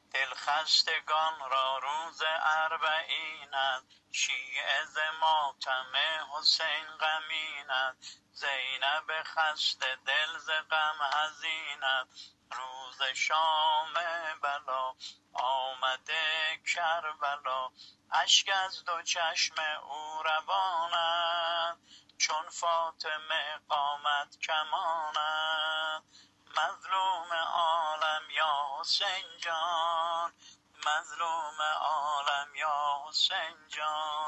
دلخستگان را روز اربعینت، شیعه ز ماتم حسین غمینت. زینب خسته دل ز غم حزینت، روز شام بلا آمده کربلا. اشک از دو چشم او روانت، چون فاطمه قامت کمانت. مظلوم عالم یا حسین جان، مظلوم عالم یا حسین جان.